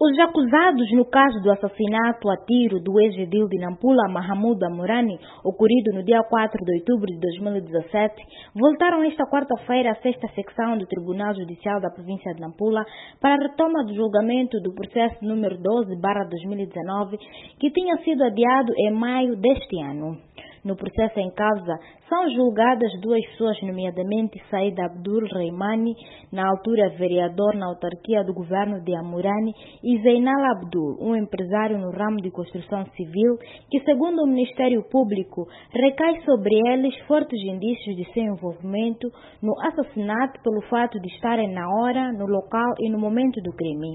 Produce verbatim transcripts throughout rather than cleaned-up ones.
Os acusados no caso do assassinato a tiro do ex-edil de Nampula, Mahamudu Amurani, ocorrido no dia quatro de outubro de dois mil e dezassete, voltaram esta quarta-feira à sexta secção do Tribunal Judicial da província de Nampula para a retoma do julgamento do processo número doze barra dois mil e dezenove, que tinha sido adiado em maio deste ano. No processo em causa, são julgadas duas pessoas, nomeadamente Said Abdul Reimani, na altura vereador na autarquia do governo de Amurani, e Zeinal Abdul, um empresário no ramo de construção civil, que, segundo o Ministério Público, recai sobre eles fortes indícios de seu envolvimento no assassinato pelo fato de estarem na hora, no local e no momento do crime.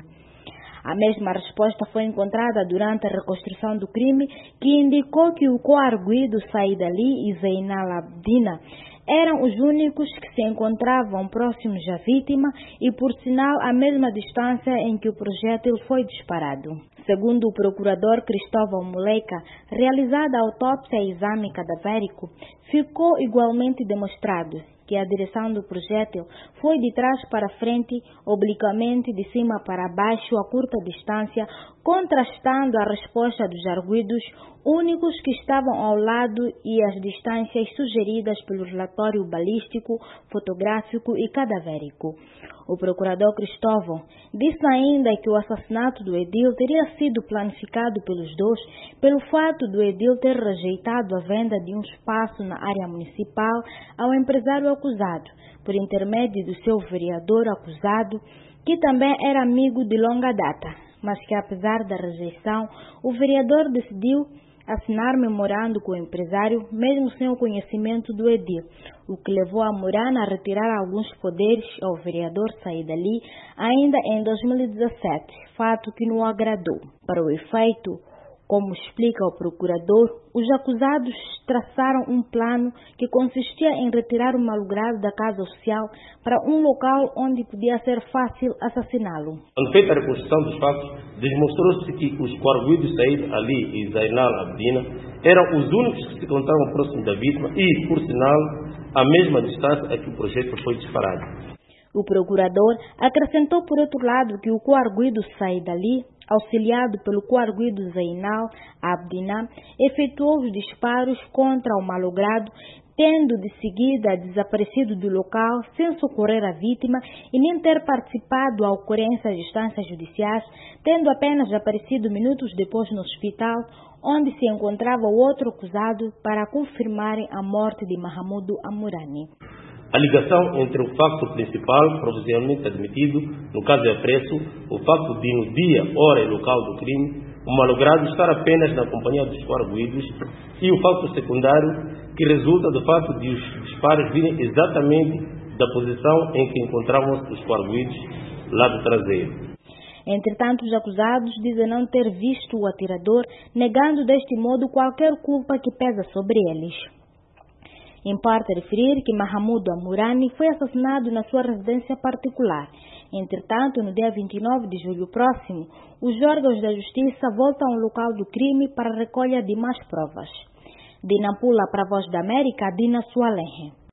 A mesma resposta foi encontrada durante a reconstrução do crime, que indicou que o coarguido Said Ali e Zeinal Abdina eram os únicos que se encontravam próximos à vítima e, por sinal, à mesma distância em que o projétil foi disparado. Segundo o procurador Cristóvão Moleca, realizada a autópsia e exame cadavérico, ficou igualmente demonstrado que a direção do projétil foi de trás para frente, obliquamente de cima para baixo a curta distância, contrastando a resposta dos arguidos, únicos que estavam ao lado, e as distâncias sugeridas pelo relatório balístico, fotográfico e cadavérico. O procurador Cristóvão disse ainda que o assassinato do edil teria sido planificado pelos dois pelo fato do edil ter rejeitado a venda de um espaço na área municipal ao empresário acusado, por intermédio do seu vereador acusado, que também era amigo de longa data, mas que, apesar da rejeição, o vereador decidiu assinar memorando com o empresário, mesmo sem o conhecimento do edil, o que levou a Amurani a retirar alguns poderes ao vereador Said Ali ainda em dois mil e dezassete, fato que não agradou. Para o efeito, como explica o procurador, os acusados traçaram um plano que consistia em retirar o malogrado da casa oficial para um local onde podia ser fácil assassiná-lo. Quando feita a reconstrução dos fatos, demonstrou-se que os coarguidos Said Ali e Zeinal Abdina eram os únicos que se encontravam próximos da vítima e, por sinal, à mesma distância a que o projétil foi disparado. O procurador acrescentou, por outro lado, que o coarguido Said Ali, auxiliado pelo coarguido Zeinal Abdina, efetuou os disparos contra o malogrado, tendo de seguida desaparecido do local sem socorrer a vítima e nem ter participado à ocorrência às instâncias judiciais, tendo apenas aparecido minutos depois no hospital, onde se encontrava o outro acusado, para confirmarem a morte de Mahamudu Amurani. A ligação entre o facto principal, provisoriamente admitido, no caso de apreço, o facto de, no dia, hora e local do crime, o malogrado estar apenas na companhia dos coarguidos, e o facto secundário, que resulta do fato de os disparos virem exatamente da posição em que encontravam-se os coarguidos, lado traseiro. Entretanto, os acusados dizem não ter visto o atirador, negando deste modo qualquer culpa que pesa sobre eles. Importa referir que Mahamudu Amurani foi assassinado na sua residência particular. Entretanto, no dia vinte e nove de julho próximo, os órgãos da justiça voltam ao local do crime para a recolha de mais provas. De Nampula para a Voz da América, Dina Sualenhe.